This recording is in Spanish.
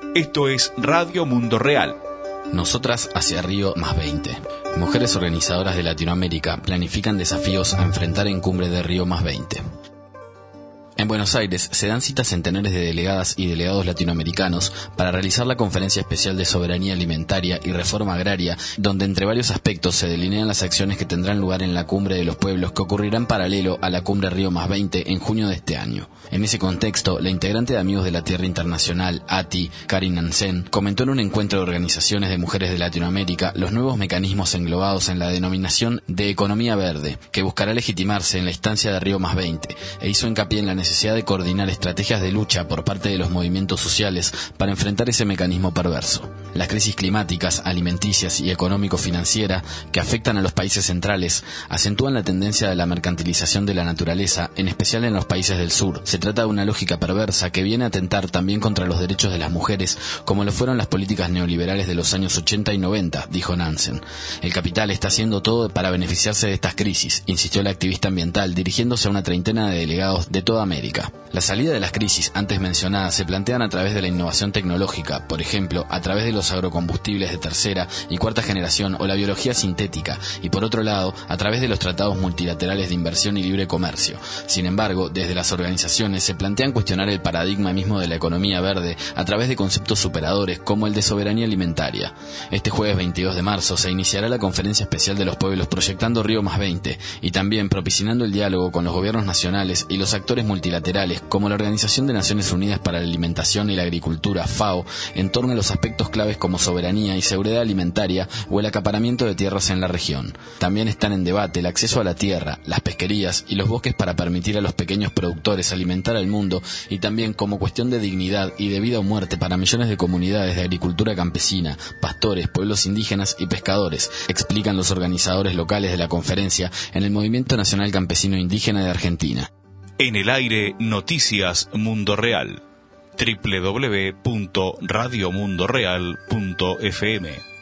Esto es Radio Mundo Real. Nosotras hacia Río +20. Mujeres organizadoras de Latinoamérica planifican desafíos a enfrentar en Cumbre de Río +20. En Buenos Aires se dan citas centenares de delegadas y delegados latinoamericanos para realizar la Conferencia Especial de Soberanía Alimentaria y Reforma Agraria, donde entre varios aspectos se delinean las acciones que tendrán lugar en la Cumbre de los Pueblos que ocurrirá en paralelo a la Cumbre Río +20 en junio de este año. En ese contexto, la integrante de Amigos de la Tierra Internacional, ATI, Karin Nansen, comentó en un encuentro de organizaciones de mujeres de Latinoamérica los nuevos mecanismos englobados en la denominación de economía verde, que buscará legitimarse en la instancia de Río +20, e hizo hincapié en la necesidad de coordinar estrategias de lucha por parte de los movimientos sociales para enfrentar ese mecanismo perverso. Las crisis climáticas, alimenticias y económico-financiera que afectan a los países centrales acentúan la tendencia de la mercantilización de la naturaleza, en especial en los países del sur. Se trata de una lógica perversa que viene a atentar también contra los derechos de las mujeres, como lo fueron las políticas neoliberales de los años 80 y 90, dijo Nansen. El capital está haciendo todo para beneficiarse de estas crisis, insistió la activista ambiental, dirigiéndose a una treintena de delegados de toda América. La salida de las crisis antes mencionadas se plantean a través de la innovación tecnológica, por ejemplo, a través de los agrocombustibles de tercera y cuarta generación o la biología sintética, y por otro lado, a través de los tratados multilaterales de inversión y libre comercio. Sin embargo, desde las organizaciones se plantean cuestionar el paradigma mismo de la economía verde a través de conceptos superadores como el de soberanía alimentaria. Este jueves 22 de marzo se iniciará la Conferencia Especial de los Pueblos proyectando Río +20 y también propiciando el diálogo con los gobiernos nacionales y los actores multilaterales como la Organización de Naciones Unidas para la Alimentación y la Agricultura, FAO, en torno a los aspectos claves como soberanía y seguridad alimentaria o el acaparamiento de tierras en la región. También están en debate el acceso a la tierra, las pesquerías y los bosques para permitir a los pequeños productores alimentar al mundo, y también como cuestión de dignidad y de vida o muerte para millones de comunidades de agricultura campesina, pastores, pueblos indígenas y pescadores, explican los organizadores locales de la conferencia en el Movimiento Nacional Campesino Indígena de Argentina. En el aire, Noticias Mundo Real. www.radiomundoreal.fm